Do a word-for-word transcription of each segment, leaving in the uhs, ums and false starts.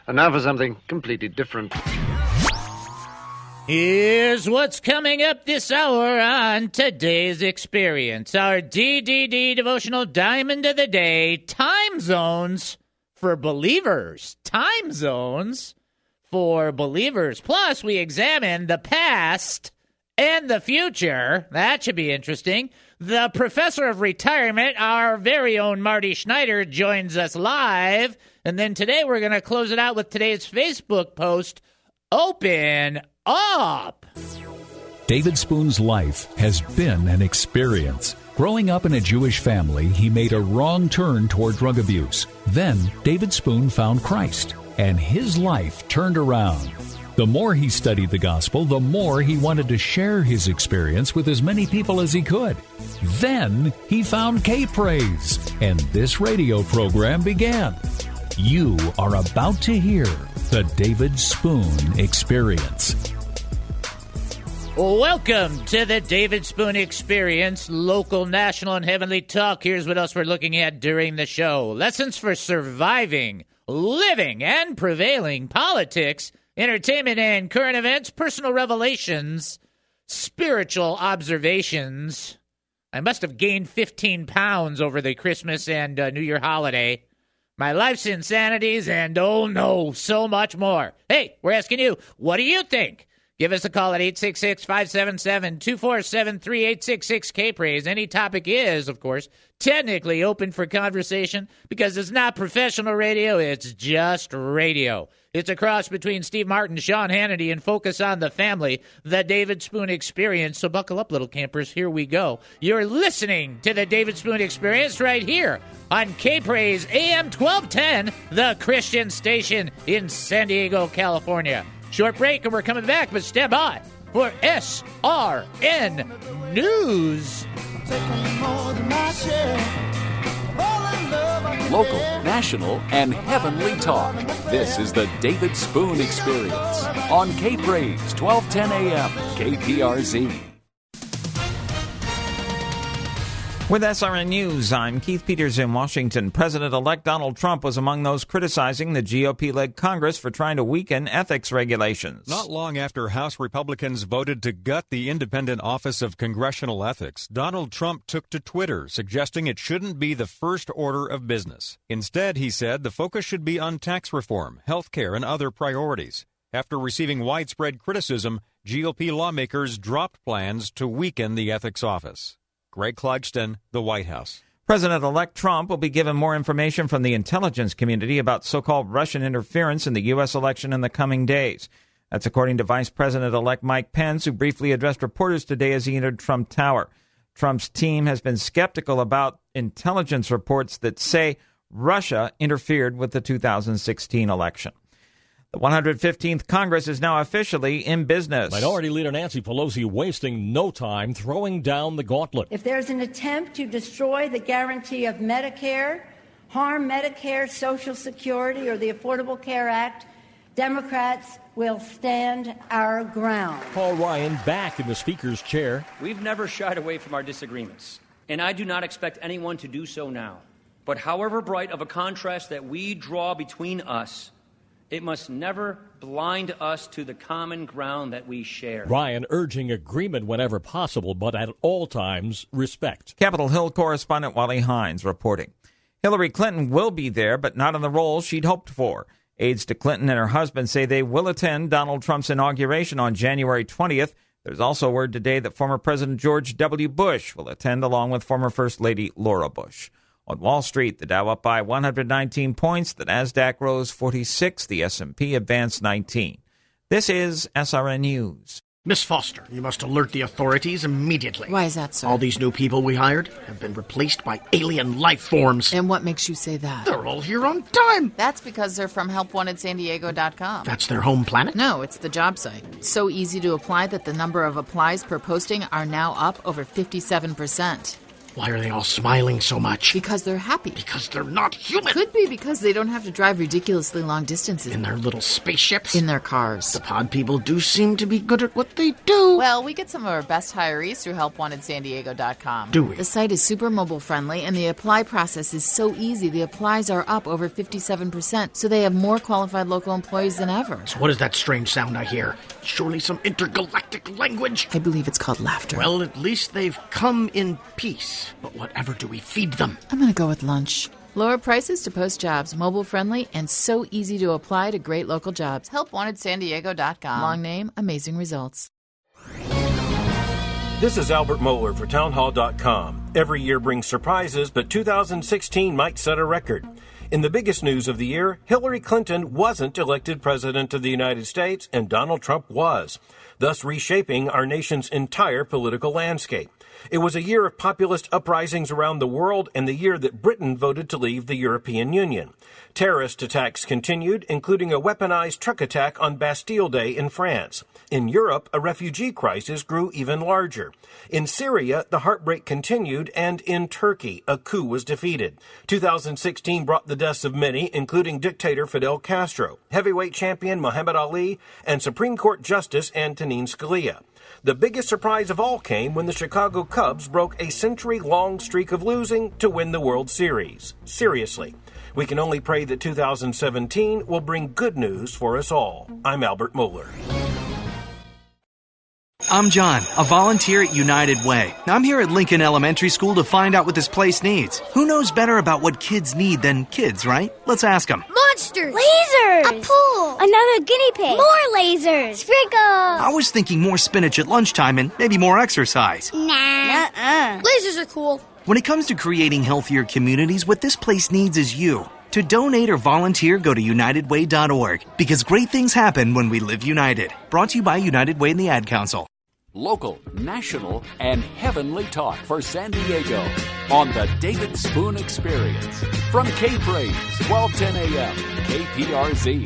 And now for something completely different. Here's what's coming up this hour on Today's Experience. Our D D D devotional diamond of the day, time zones for believers. Time zones for believers. Plus, we examine the past and the future. That should be interesting. The professor of retirement, our very own Marty Schneider, joins us live. And then today we're going to close it out with today's Facebook post, Open Up. David Spoon's life has been an experience. Growing up in a Jewish family, he made a wrong turn toward drug abuse. Then, David Spoon found Christ, and his life turned around. The more he studied the gospel, the more he wanted to share his experience with as many people as he could. Then, he found K-Praise, and this radio program began. You are about to hear the David Spoon Experience. Welcome to the David Spoon Experience, local, national, and heavenly talk. Here's what else we're looking at during the show. Lessons for surviving, living, and prevailing, politics, entertainment and current events, personal revelations, spiritual observations. I must have gained fifteen pounds over the Christmas and uh, New Year holiday. My life's insanities, and oh no, so much more. Hey, we're asking you, what do you think? Give us a call at eight six six, five seven seven, two four seven three, eight six six, K-Praise. Any topic is, of course, technically open for conversation because it's not professional radio, it's just radio. It's a cross between Steve Martin, Sean Hannity, and Focus on the Family, the David Spoon Experience. So buckle up, little campers. Here we go. You're listening to the David Spoon Experience right here on K-Praise A M twelve ten, the Christian station in San Diego, California. Short break, and we're coming back, but stand by for S R N News. Local, national, and heavenly talk. This is the David Spoon Experience on K-Praise, twelve ten A M, K P R Z. With S R N News, I'm Keith Peters in Washington. President-elect Donald Trump was among those criticizing the G O P-led Congress for trying to weaken ethics regulations. Not long after House Republicans voted to gut the independent Office of Congressional Ethics, Donald Trump took to Twitter, suggesting it shouldn't be the first order of business. Instead, he said, the focus should be on tax reform, health care, and other priorities. After receiving widespread criticism, G O P lawmakers dropped plans to weaken the ethics office. Greg Clugston, the White House. President-elect Trump will be given more information from the intelligence community about so-called Russian interference in the U S election in the coming days. That's according to Vice President-elect Mike Pence, who briefly addressed reporters today as he entered Trump Tower. Trump's team has been skeptical about intelligence reports that say Russia interfered with the two thousand sixteen election. The one hundred fifteenth Congress is now officially in business. Minority Leader Nancy Pelosi wasting no time throwing down the gauntlet. If there's an attempt to destroy the guarantee of Medicare, harm Medicare, Social Security, or the Affordable Care Act, Democrats will stand our ground. Paul Ryan back in the Speaker's chair. We've never shied away from our disagreements, and I do not expect anyone to do so now. But however bright of a contrast that we draw between us, it must never blind us to the common ground that we share. Ryan urging agreement whenever possible, but at all times, respect. Capitol Hill correspondent Wally Hines reporting. Hillary Clinton will be there, but not in the role she'd hoped for. Aides to Clinton and her husband say they will attend Donald Trump's inauguration on January twentieth. There's also word today that former President George W. Bush will attend along with former First Lady Laura Bush. On Wall Street, the Dow up by one hundred nineteen points, the Nasdaq rose forty-six, the S and P advanced nineteen. This is S R N News. Miss Foster, you must alert the authorities immediately. Why is that, sir? All these new people we hired have been replaced by alien life forms. And what makes you say that? They're all here on time. That's because they're from help wanted san diego dot com. That's their home planet? No, it's the job site. It's so easy to apply that the number of applies per posting are now up over fifty-seven percent. Why are they all smiling so much? Because they're happy. Because they're not human. Could be because they don't have to drive ridiculously long distances. In their little spaceships? In their cars. The pod people do seem to be good at what they do. Well, we get some of our best hirees through help wanted san diego dot com. Do we? The site is super mobile friendly, and the apply process is so easy. The applies are up over fifty-seven percent, so they have more qualified local employees than ever. So what is that strange sound I hear? Surely some intergalactic language? I believe it's called laughter. Well, at least they've come in peace. But whatever do we feed them? I'm gonna go with lunch. Lower prices to post jobs, mobile friendly, and so easy to apply to great local jobs. help wanted san diego dot com. Long name, amazing results. This is Albert Mohler for townhall dot com. Every year brings surprises, but two thousand sixteen might set a record. In the biggest news of the year, Hillary Clinton wasn't elected President of the United States, and Donald Trump was, thus reshaping our nation's entire political landscape. It was a year of populist uprisings around the world and the year that Britain voted to leave the European Union. Terrorist attacks continued, including a weaponized truck attack on Bastille Day in France. In Europe, a refugee crisis grew even larger. In Syria, the heartbreak continued, and in Turkey, a coup was defeated. two thousand sixteen brought the deaths of many, including dictator Fidel Castro, heavyweight champion Muhammad Ali, and Supreme Court Justice Antonin Scalia. The biggest surprise of all came when the Chicago Cubs broke a century-long streak of losing to win the World Series. Seriously, we can only pray that two thousand seventeen will bring good news for us all. I'm Albert Mohler. I'm John, a volunteer at United Way. I'm here at Lincoln Elementary School to find out what this place needs. Who knows better about what kids need than kids, right? Let's ask them. Monsters! Lasers! A pool! Another guinea pig! More lasers! Sprinkles! I was thinking more spinach at lunchtime and maybe more exercise. Nah. Uh-uh. Lasers are cool. When it comes to creating healthier communities, what this place needs is you. To donate or volunteer, go to united way dot org, because great things happen when we live united. Brought to you by United Way and the Ad Council. Local, national, and heavenly talk for San Diego on the David Spoon Experience. From K-Praise, twelve ten a.m., K P R Z.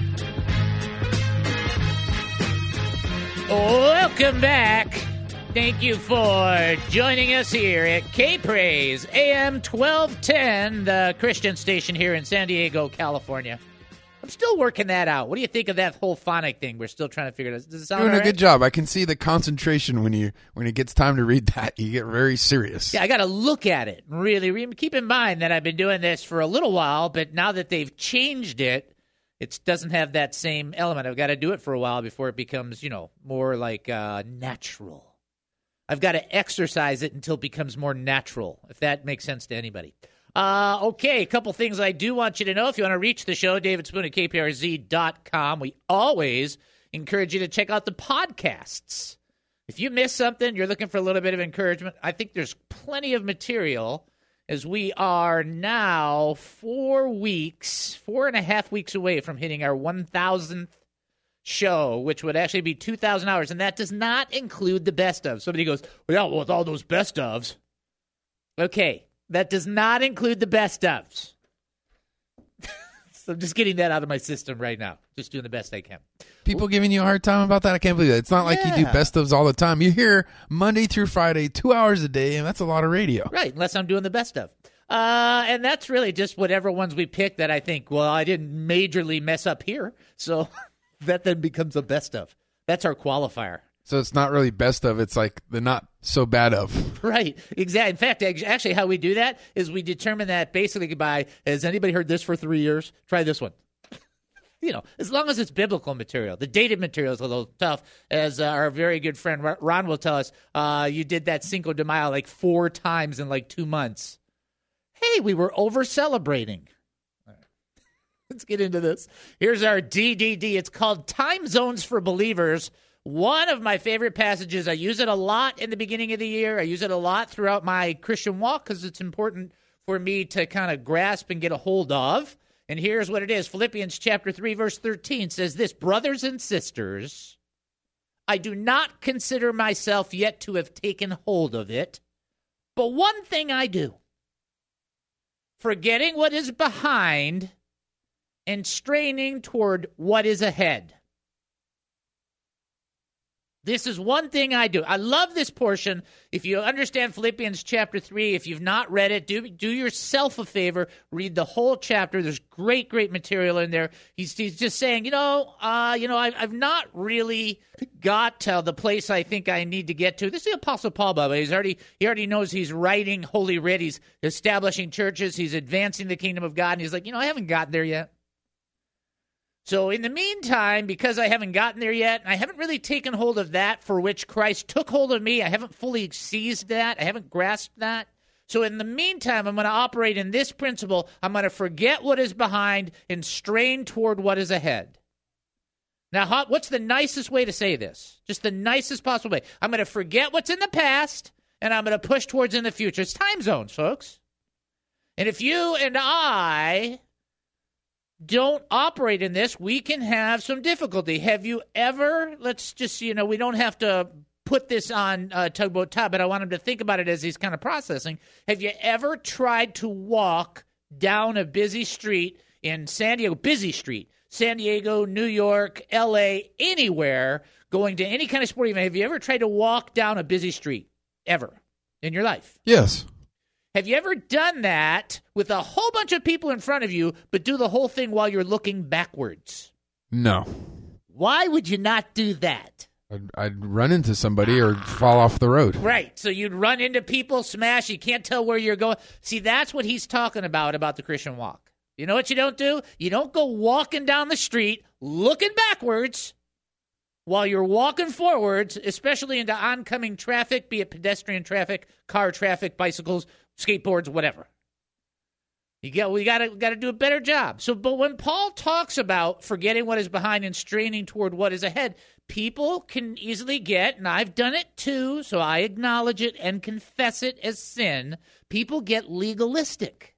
Welcome back. Thank you for joining us here at K-Praise, A M twelve ten, the Christian station here in San Diego, California. I'm still working that out. What do you think of that whole phonic thing? We're still trying to figure it out. Does it sound Doing all a right? good job. I can see the concentration when you when it gets time to read that. You get very serious. Yeah, I got to look at it. Really, really keep in mind that I've been doing this for a little while, but now that they've changed it, it doesn't have that same element. I've got to do it for a while before it becomes, you know, more like uh, natural. I've got to exercise it until it becomes more natural, if that makes sense to anybody. Uh, okay, a couple things I do want you to know. If you want to reach the show, David Spoon at K P R Z dot com. We always encourage you to check out the podcasts. If you miss something, you're looking for a little bit of encouragement, I think there's plenty of material, as we are now four weeks, four and a half weeks away from hitting our one thousandth show, which would actually be two thousand hours, and that does not include the best of. Somebody goes, well, yeah, well, with all those best ofs. Okay. That does not include the best ofs. So I'm just getting that out of my system right now. Just doing the best I can. People giving you a hard time about that? I can't believe that. It's not like Yeah. you do best ofs all the time. You hear Monday through Friday, two hours a day, and that's a lot of radio. Right, unless I'm doing the best of. Uh, and that's really just whatever ones we pick that I think, well, I didn't majorly mess up here. So that then becomes a best of. That's our qualifier. So it's not really best of. It's like the not so bad of. Right, exactly. In fact, actually how we do that is we determine that basically by, has anybody heard this for three years? Try this one. You know, as long as it's biblical material. The dated material is a little tough, as uh, our very good friend Ron will tell us, uh, you did that Cinco de Mayo like four times in like two months. Hey, we were over-celebrating. All right. Let's get into this. Here's our D D D. It's called Time Zones for Believers. One of my favorite passages. I use it a lot in the beginning of the year. I use it a lot throughout my Christian walk because it's important for me to kind of grasp and get a hold of. And here's what it is. Philippians chapter three, verse thirteen says this, brothers and sisters, I do not consider myself yet to have taken hold of it, but one thing I do, forgetting what is behind and straining toward what is ahead. This is one thing I do. I love this portion. If you understand Philippians chapter three, if you've not read it, do do yourself a favor. Read the whole chapter. There's great, great material in there. He's, he's just saying, you know, uh, you know, I, I've not really got to the place I think I need to get to. This is the Apostle Paul, by the way. He's already, he already knows he's writing Holy Writ. He's establishing churches. He's advancing the kingdom of God. And he's like, you know, I haven't gotten there yet. So in the meantime, because I haven't gotten there yet, and I haven't really taken hold of that for which Christ took hold of me, I haven't fully seized that, I haven't grasped that. So in the meantime, I'm going to operate in this principle. I'm going to forget what is behind and strain toward what is ahead. Now, how, what's the nicest way to say this? Just the nicest possible way. I'm going to forget what's in the past, and I'm going to push towards in the future. It's time zones, folks. And if you and I don't operate in this, we can have some difficulty. Have you ever, let's just, you know, we don't have to put this on uh, Tugboat Todd, but I want him to think about it as he's kind of processing. Have you ever tried to walk down a busy street in San Diego, busy street, San Diego, New York, L A, anywhere, going to any kind of sporting event? Have you ever tried to walk down a busy street, ever, in your life? Yes. Have you ever done that with a whole bunch of people in front of you, but do the whole thing while you're looking backwards? No. Why would you not do that? I'd, I'd run into somebody or fall off the road. Right. So you'd run into people, smash. You can't tell where you're going. See, that's what he's talking about, about the Christian walk. You know what you don't do? You don't go walking down the street looking backwards while you're walking forwards, especially into oncoming traffic, be it pedestrian traffic, car traffic, bicycles, skateboards, whatever. You get, we got to got to do a better job. So, but when Paul talks about forgetting what is behind and straining toward what is ahead, people can easily get, and I've done it too, so I acknowledge it and confess it as sin. People get legalistic.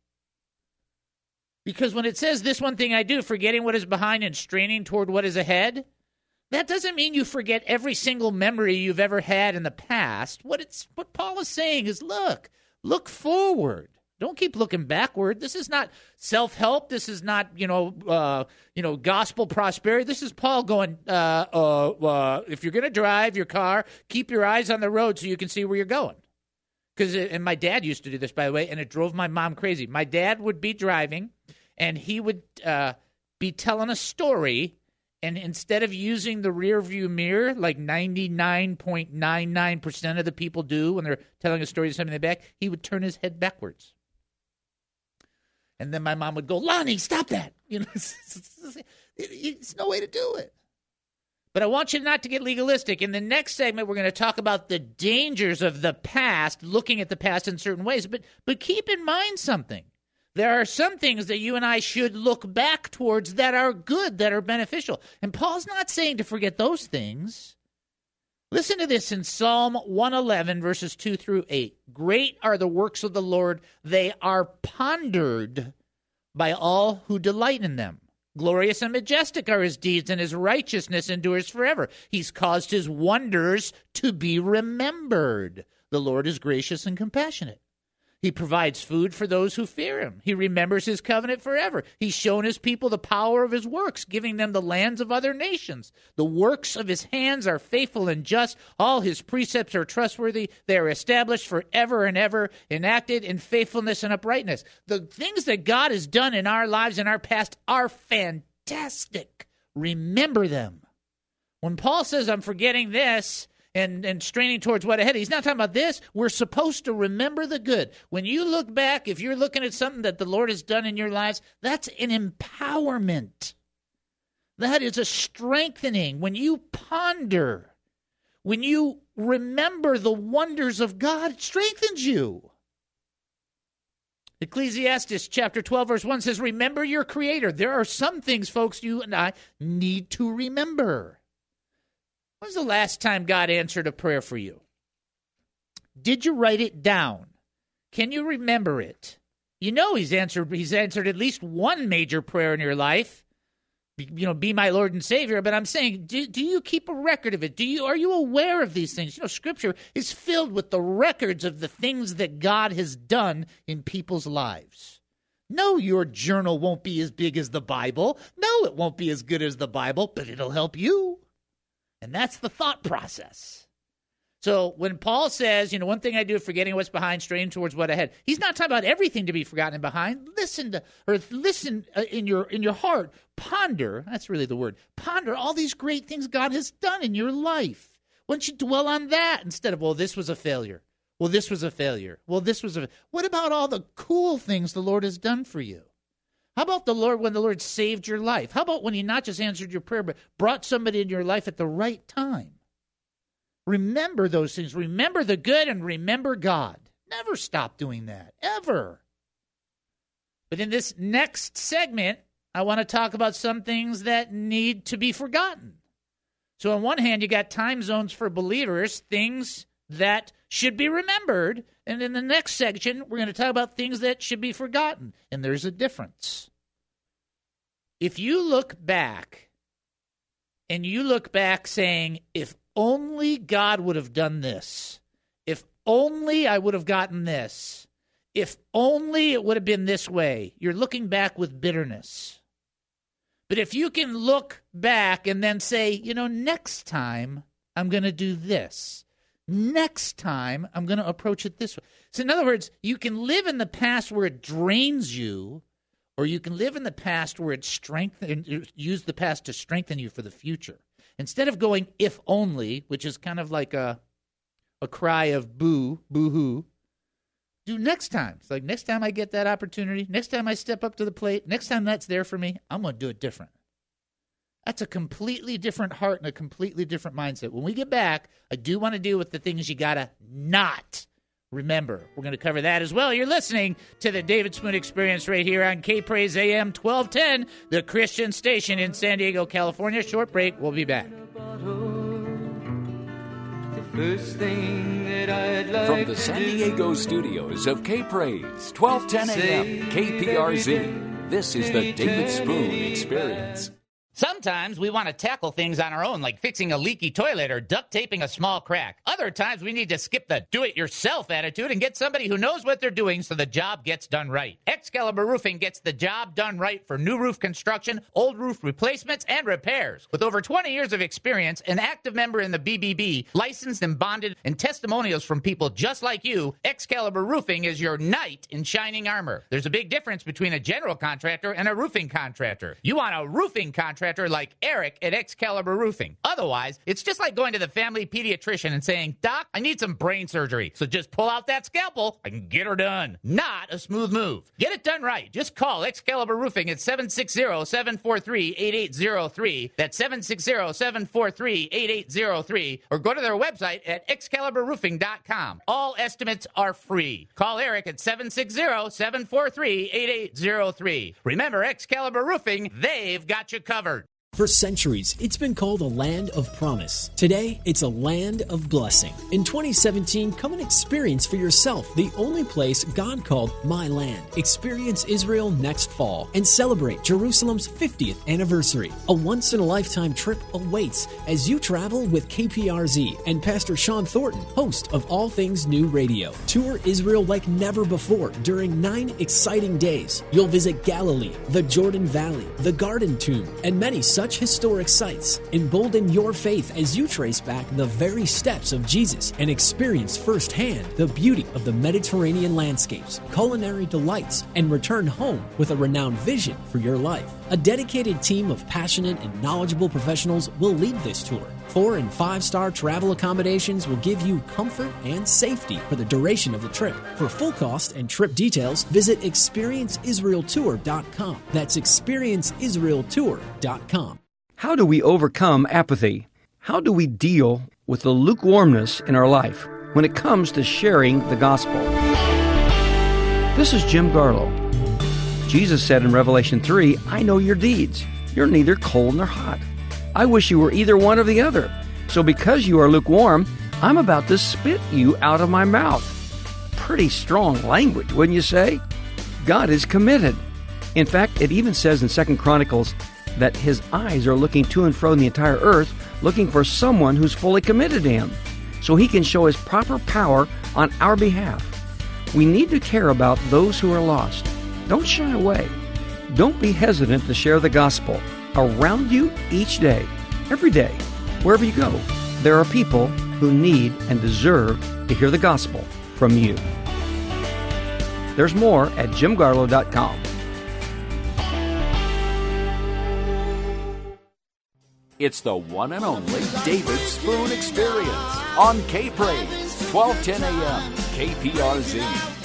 Because when it says this one thing I do, forgetting what is behind and straining toward what is ahead, that doesn't mean you forget every single memory you've ever had in the past. What it's what Paul is saying is, look, look forward. Don't keep looking backward. This is not self-help. This is not, you know, uh, you know, gospel prosperity. This is Paul going, uh, uh, uh, if you're going to drive your car, keep your eyes on the road so you can see where you're going. Because, and my dad used to do this, by the way, and it drove my mom crazy. My dad would be driving, and he would uh, be telling a story, and instead of using the rear view mirror like ninety-nine point nine nine percent of the people do when they're telling a story to somebody in the back, he would turn his head backwards. And then my mom would go, Lonnie, stop that. You know, it's no way to do it. But I want you not to get legalistic. In the next segment, we're going to talk about the dangers of the past, looking at the past in certain ways. But but keep in mind something. There are some things that you and I should look back towards that are good, that are beneficial. And Paul's not saying to forget those things. Listen to this in Psalm one eleven, verses two through eight. Great are the works of the Lord. They are pondered by all who delight in them. Glorious and majestic are his deeds, and his righteousness endures forever. He's caused his wonders to be remembered. The Lord is gracious and compassionate. He provides food for those who fear him. He remembers his covenant forever. He's shown his people the power of his works, giving them the lands of other nations. The works of his hands are faithful and just. All his precepts are trustworthy. They are established forever and ever, enacted in faithfulness and uprightness. The things that God has done in our lives in our past are fantastic. Remember them. When Paul says, I'm forgetting this, And, and straining towards what ahead. He's not talking about this. We're supposed to remember the good. When you look back, if you're looking at something that the Lord has done in your lives, that's an empowerment. That is a strengthening. When you ponder, when you remember the wonders of God, it strengthens you. Ecclesiastes chapter twelve, verse one says, remember your Creator. There are some things, folks, you and I need to remember. When's the last time God answered a prayer for you? Did you write it down? Can you remember it? You know he's answered he's answered at least one major prayer in your life. Be, you know, be my Lord and Savior. But I'm saying, do, do you keep a record of it? Do you are you aware of these things? You know, Scripture is filled with the records of the things that God has done in people's lives. No, your journal won't be as big as the Bible. No, it won't be as good as the Bible, but it'll help you. And that's the thought process. So when Paul says, you know, one thing I do, forgetting what's behind, straining towards what ahead, he's not talking about everything to be forgotten behind. Listen to, or listen in your in your heart, ponder, that's really the word, ponder all these great things God has done in your life. Why don't you dwell on that instead of, well, this was a failure. Well, this was a failure. Well, this was a, what about all the cool things the Lord has done for you? How about the Lord when the Lord saved your life? How about when he not just answered your prayer, but brought somebody in your life at the right time? Remember those things. Remember the good and remember God. Never stop doing that, ever. But in this next segment, I want to talk about some things that need to be forgotten. So on one hand, you got time zones for believers, things that should be remembered. And in the next section, we're going to talk about things that should be forgotten. And there's a difference. If you look back, and you look back saying, if only God would have done this, if only I would have gotten this, if only it would have been this way, you're looking back with bitterness. But if you can look back and then say, you know, next time I'm going to do this. Next time I'm going to approach it this way. So in other words, you can live in the past where it drains you, or you can live in the past where it strengthens, use the past to strengthen you for the future. Instead of going if only, which is kind of like a a cry of boo, boo-hoo, do next time. It's like next time I get that opportunity, next time I step up to the plate, next time that's there for me, I'm going to do it different. That's a completely different heart and a completely different mindset. When we get back, I do want to deal with the things you got to not remember. We're going to cover that as well. You're listening to the David Spoon Experience right here on K-Praise A M twelve ten, the Christian station in San Diego, California. Short break. We'll be back. The first thing that I'd like From the San Diego studios of K-Praise, twelve ten A M, K P R Z, this is the David Spoon Experience. Sometimes we want to tackle things on our own, like fixing a leaky toilet or duct taping a small crack. Other times we need to skip the do-it-yourself attitude and get somebody who knows what they're doing so the job gets done right. Excalibur Roofing gets the job done right for new roof construction, old roof replacements, and repairs. With over twenty years of experience, an active member in the B B B, licensed and bonded, and testimonials from people just like you, Excalibur Roofing is your knight in shining armor. There's a big difference between a general contractor and a roofing contractor. You want a roofing contractor like Eric at Excalibur Roofing. Otherwise, it's just like going to the family pediatrician and saying, Doc, I need some brain surgery, so just pull out that scalpel and get her done. Not a smooth move. Get it done right. Just call Excalibur Roofing at seven six zero, seven four three, eight eight zero three. That's seven six zero, seven four three, eight eight zero three. Or go to their website at excalibur roofing dot com. All estimates are free. Call Eric at seven six zero, seven four three, eight eight zero three. Remember, Excalibur Roofing, they've got you covered. For centuries, it's been called a land of promise. Today, it's a land of blessing. In twenty seventeen, come and experience for yourself the only place God called My Land. Experience Israel next fall and celebrate Jerusalem's fiftieth anniversary. A once-in-a-lifetime trip awaits as you travel with K P R Z and Pastor Sean Thornton, host of All Things New Radio. Tour Israel like never before during nine exciting days. You'll visit Galilee, the Jordan Valley, the Garden Tomb, and many such historic sites. Embolden your faith as you trace back the very steps of Jesus and experience firsthand the beauty of the Mediterranean landscapes, culinary delights, and return home with a renowned vision for your life. A dedicated team of passionate and knowledgeable professionals will lead this tour. Four and five-star travel accommodations will give you comfort and safety for the duration of the trip. For full cost and trip details, visit experience israel tour dot com. That's experience israel tour dot com. How do we overcome apathy? How do we deal with the lukewarmness in our life when it comes to sharing the gospel? This is Jim Garlow. Jesus said in Revelation three, I know your deeds. You're neither cold nor hot. I wish you were either one or the other. So because you are lukewarm, I'm about to spit you out of my mouth. Pretty strong language, wouldn't you say? God is committed. In fact, it even says in Second Chronicles that his eyes are looking to and fro in the entire earth, looking for someone who's fully committed to him, so he can show his proper power on our behalf. We need to care about those who are lost. Don't shy away. Don't be hesitant to share the gospel around you each day, every day. Wherever you go, there are people who need and deserve to hear the gospel from you. There's more at jim garlow dot com. It's the one and only David Spoon Experience on K-Praise, twelve ten a.m., K P R Z.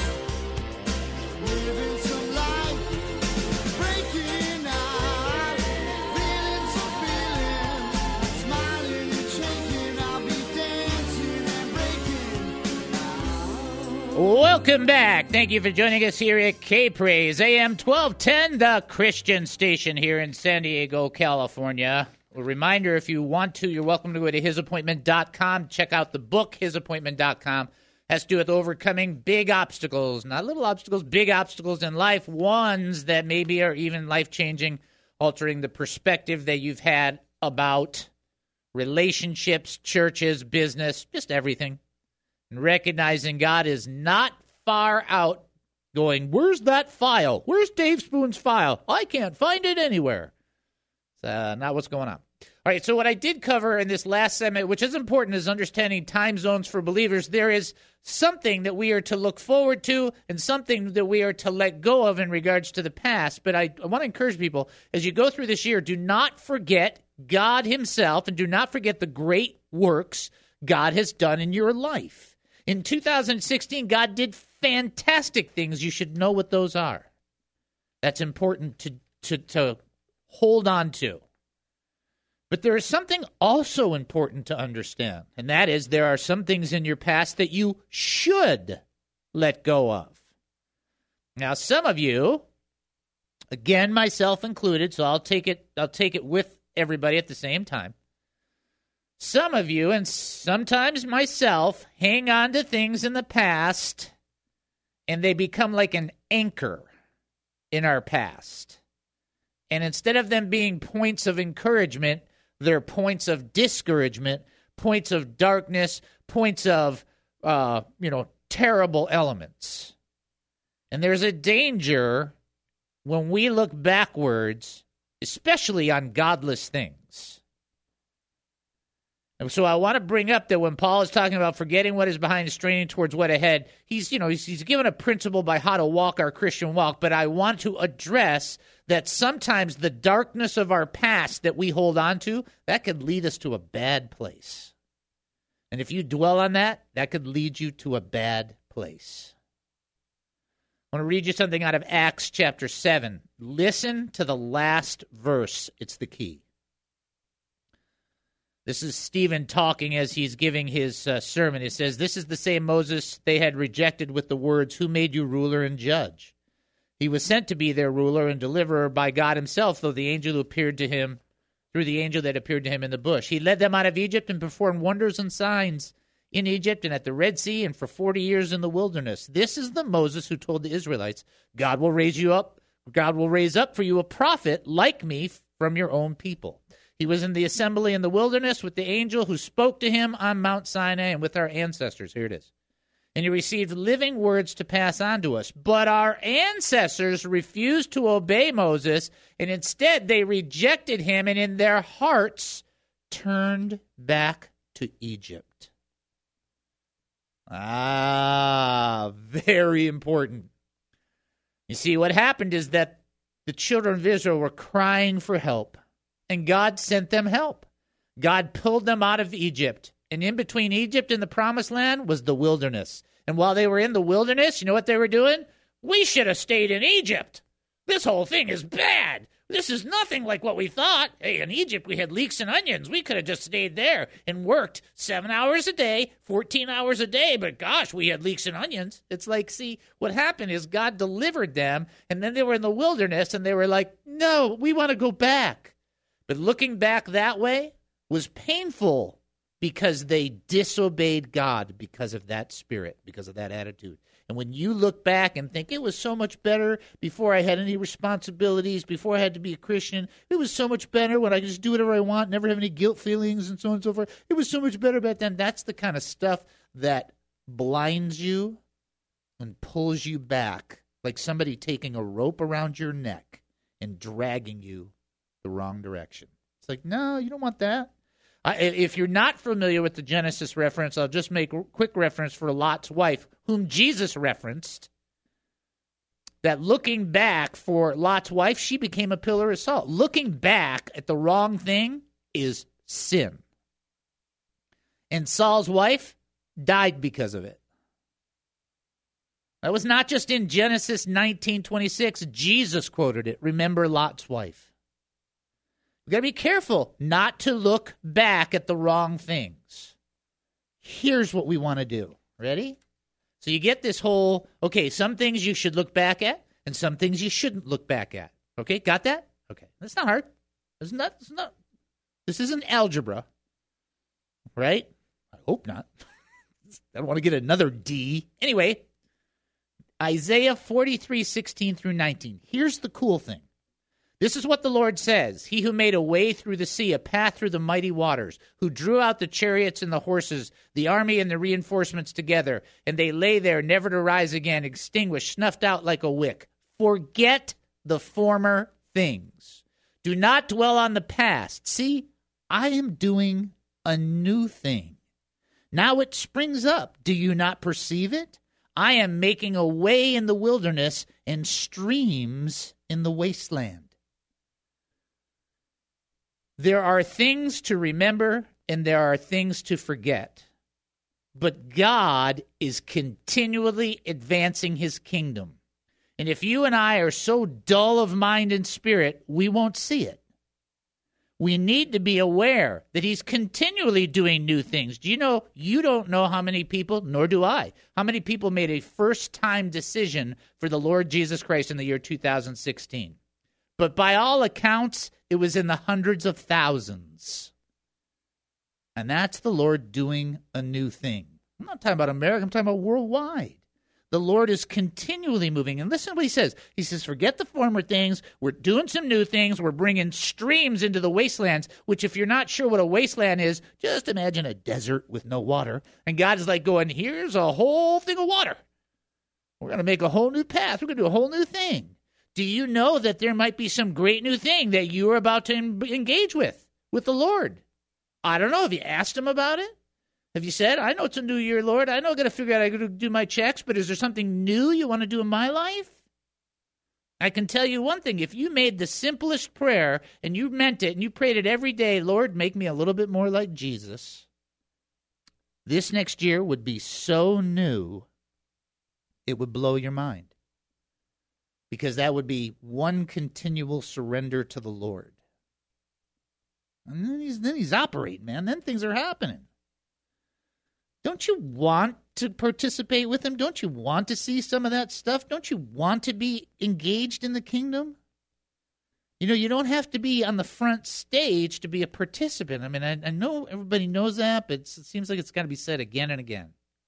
Welcome back. Thank you for joining us here at K-Praise, A M twelve ten, the Christian station here in San Diego, California. A reminder, if you want to, you're welcome to go to his appointment dot com. Check out the book, his appointment dot com. Has to do with overcoming big obstacles, not little obstacles, big obstacles in life, ones that maybe are even life-changing, altering the perspective that you've had about relationships, churches, business, just everything. And recognizing God is not far out going, where's that file? Where's Dave Spoon's file? I can't find it anywhere. It's uh, not what's going on. All right, so what I did cover in this last segment, which is important, is understanding time zones for believers. There is something that we are to look forward to and something that we are to let go of in regards to the past. But I, I want to encourage people, as you go through this year, do not forget God himself and do not forget the great works God has done in your life. In two thousand sixteen, God did fantastic things. You should know what those are. That's important to, to, to hold on to. But there is something also important to understand, and that is there are some things in your past that you should let go of. Now, some of you, again, myself included, so I'll take it, I'll take it with everybody at the same time. Some of you, and sometimes myself, hang on to things in the past, and they become like an anchor in our past. And instead of them being points of encouragement, they're points of discouragement, points of darkness, points of, uh, you know, terrible elements. And there's a danger when we look backwards, especially on godless things. And so I want to bring up that when Paul is talking about forgetting what is behind, straining towards what ahead, he's, you know, he's, he's given a principle by how to walk our Christian walk, but I want to address that sometimes the darkness of our past that we hold on to, that could lead us to a bad place. And if you dwell on that, that could lead you to a bad place. I want to read you something out of Acts chapter seven. Listen to the last verse. It's the key. This is Stephen talking as he's giving his uh, sermon. It says, this is the same Moses they had rejected with the words, who made you ruler and judge? He was sent to be their ruler and deliverer by God himself, though the angel who appeared to him, through the angel that appeared to him in the bush. He led them out of Egypt and performed wonders and signs in Egypt and at the Red Sea and for forty years in the wilderness. This is the Moses who told the Israelites, God will raise you up, God will raise up for you a prophet like me from your own people. He was in the assembly in the wilderness with the angel who spoke to him on Mount Sinai and with our ancestors. Here it is. And he received living words to pass on to us. But our ancestors refused to obey Moses, and instead they rejected him and in their hearts turned back to Egypt. Ah, very important. You see, what happened is that the children of Israel were crying for help. And God sent them help. God pulled them out of Egypt. And in between Egypt and the promised land was the wilderness. And while they were in the wilderness, you know what they were doing? We should have stayed in Egypt. This whole thing is bad. This is nothing like what we thought. Hey, in Egypt we had leeks and onions. We could have just stayed there and worked seven hours a day, fourteen hours a day. But gosh, we had leeks and onions. It's like, see, what happened is God delivered them. And then they were in the wilderness and they were like, no, we want to go back. But looking back that way was painful because they disobeyed God because of that spirit, because of that attitude. And when you look back and think, it was so much better before I had any responsibilities, before I had to be a Christian, it was so much better when I could just do whatever I want, never have any guilt feelings and so on and so forth. It was so much better back then. That's the kind of stuff that blinds you and pulls you back, like somebody taking a rope around your neck and dragging you the wrong direction. It's like, no, you don't want that. I, if you're not familiar with the Genesis reference, I'll just make a quick reference for Lot's wife, whom Jesus referenced, that looking back for Lot's wife, she became a pillar of salt. Looking back at the wrong thing is sin. And Saul's wife died because of it. That was not just in Genesis nineteen twenty-six. Jesus quoted it. Remember Lot's wife. We've got to be careful not to look back at the wrong things. Here's what we want to do. Ready? So you get this whole, okay, some things you should look back at and some things you shouldn't look back at. Okay, got that? Okay, that's not hard. It's not, it's not, this isn't algebra, right? I hope not. I don't want to get another D. Anyway, Isaiah forty-three, sixteen through nineteen. Here's the cool thing. This is what the Lord says. He who made a way through the sea, a path through the mighty waters, who drew out the chariots and the horses, the army and the reinforcements together, and they lay there never to rise again, extinguished, snuffed out like a wick. Forget the former things. Do not dwell on the past. See, I am doing a new thing. Now it springs up. Do you not perceive it? I am making a way in the wilderness and streams in the wasteland. There are things to remember and there are things to forget. But God is continually advancing his kingdom. And if you and I are so dull of mind and spirit, we won't see it. We need to be aware that he's continually doing new things. Do you know, you don't know how many people, nor do I, how many people made a first-time decision for the Lord Jesus Christ in the year two thousand sixteen. But by all accounts, it was in the hundreds of thousands. And that's the Lord doing a new thing. I'm not talking about America, I'm talking about worldwide. The Lord is continually moving. And listen to what he says. He says, forget the former things. We're doing some new things. We're bringing streams into the wastelands, which if you're not sure what a wasteland is, just imagine a desert with no water. And God is like going, here's a whole thing of water. We're going to make a whole new path. We're going to do a whole new thing. Do you know that there might be some great new thing that you are about to engage with, with the Lord? I don't know. Have you asked him about it? Have you said, I know it's a new year, Lord. I know I've got to figure out how to do my checks, but is there something new you want to do in my life? I can tell you one thing. If you made the simplest prayer and you meant it and you prayed it every day, Lord, make me a little bit more like Jesus, this next year would be so new, it would blow your mind. Because that would be one continual surrender to the Lord. And then he's, then he's operating, man. Then things are happening. Don't you want to participate with him? Don't you want to see some of that stuff? Don't you want to be engaged in the kingdom? You know, you don't have to be on the front stage to be a participant. I mean, I, I know everybody knows that, but it's, it seems like it's got to be said again and again.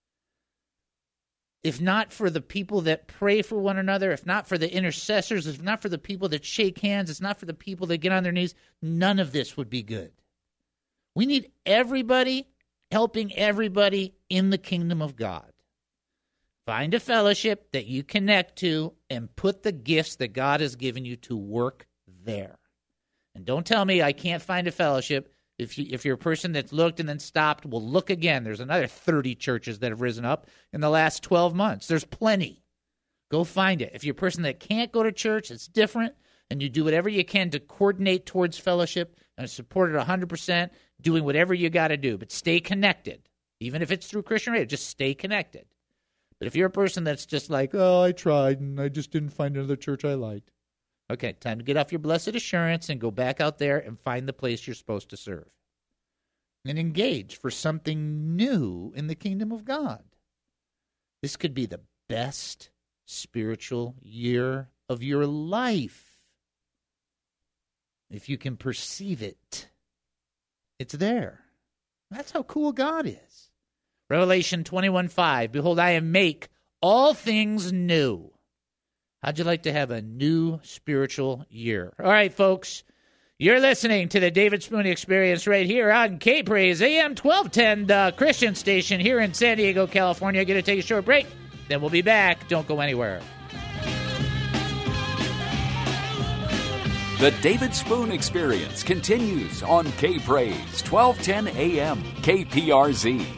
If not for the people that pray for one another, if not for the intercessors, if not for the people that shake hands, it's not for the people that get on their knees, none of this would be good. We need everybody helping everybody in the kingdom of God. Find a fellowship that you connect to and put the gifts that God has given you to work there. And don't tell me I can't find a fellowship. If, you, if you're a person that's looked and then stopped, well, look again. There's another thirty churches that have risen up in the last twelve months. There's plenty. Go find it. If you're a person that can't go to church, it's different, and you do whatever you can to coordinate towards fellowship and support it one hundred percent, doing whatever you got to do. But stay connected. Even if it's through Christian Radio, just stay connected. But if you're a person that's just like, oh, I tried and I just didn't find another church I liked. Okay, time to get off your blessed assurance and go back out there and find the place you're supposed to serve. And engage for something new in the kingdom of God. This could be the best spiritual year of your life. If you can perceive it, it's there. That's how cool God is. Revelation twenty-one five, behold, I make all things new. How'd you like to have a new spiritual year? All right, folks, you're listening to the David Spoon Experience right here on K-Praise, A M twelve ten, the Christian station here in San Diego, California. Going to take a short break, then we'll be back. Don't go anywhere. The David Spoon Experience continues on K-Praise, twelve ten A M, K P R Z.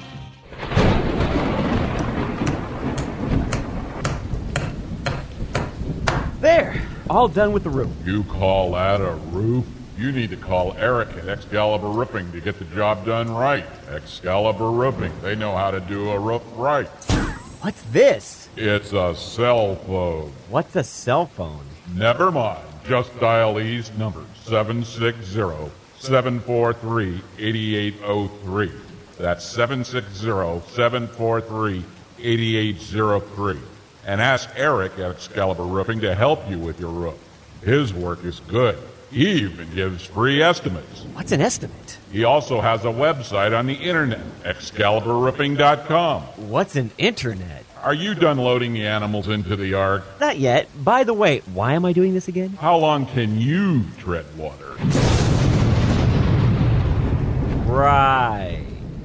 There, all done with the roof. You call that a roof? You need to call Eric at Excalibur Roofing to get the job done right. Excalibur Roofing, they know how to do a roof right. What's this? It's a cell phone. What's a cell phone? Never mind. Just dial these numbers, seven six zero, seven four three, eight eight zero three. That's seven six zero, seven four three, eight eight zero three. And ask Eric at Excalibur Roofing to help you with your roof. His work is good. He even gives free estimates. What's an estimate? He also has a website on the internet, excalibur roofing dot com. What's an internet? Are you done loading the animals into the ark? Not yet. By the way, why am I doing this again? How long can you tread water? Right.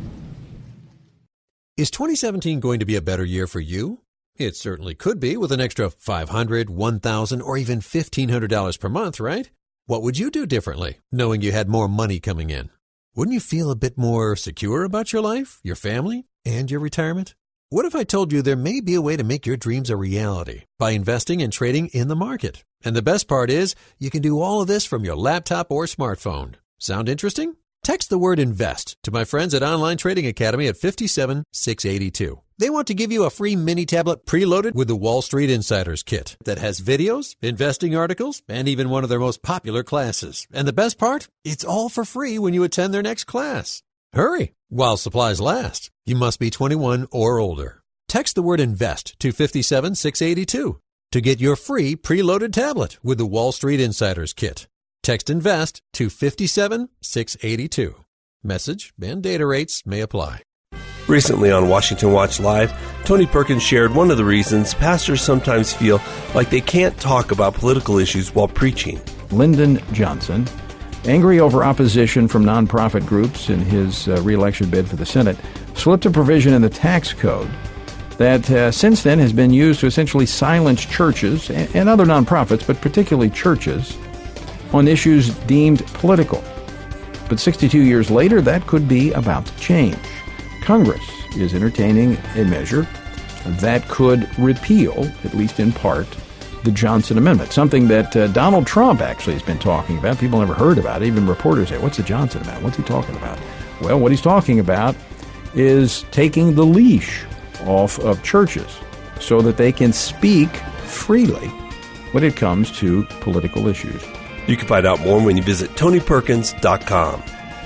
Is twenty seventeen going to be a better year for you? It certainly could be with an extra five hundred dollars, one thousand dollars, or even fifteen hundred dollars per month, right? What would you do differently, knowing you had more money coming in? Wouldn't you feel a bit more secure about your life, your family, and your retirement? What if I told you there may be a way to make your dreams a reality by investing and trading in the market? And the best part is, you can do all of this from your laptop or smartphone. Sound interesting? Text the word INVEST to my friends at Online Trading Academy at five seven six eight two. They want to give you a free mini tablet preloaded with the Wall Street Insiders Kit that has videos, investing articles, and even one of their most popular classes. And the best part? It's all for free when you attend their next class. Hurry, while supplies last. You must be twenty-one or older. Text the word INVEST to five seven six eight two to get your free preloaded tablet with the Wall Street Insiders Kit. Text INVEST to five seven six eight two. Message and data rates may apply. Recently on Washington Watch Live, Tony Perkins shared one of the reasons pastors sometimes feel like they can't talk about political issues while preaching. Lyndon Johnson, angry over opposition from nonprofit groups in his uh, re-election bid for the Senate, slipped a provision in the tax code that uh, since then has been used to essentially silence churches and, and other nonprofits, but particularly churches, on issues deemed political. But sixty-two years later, that could be about to change. Congress is entertaining a measure that could repeal, at least in part, the Johnson Amendment, something that uh, Donald Trump actually has been talking about. People never heard about it. Even reporters say, what's the Johnson Amendment? What's he talking about? Well, what he's talking about is taking the leash off of churches so that they can speak freely when it comes to political issues. You can find out more when you visit tony perkins dot com.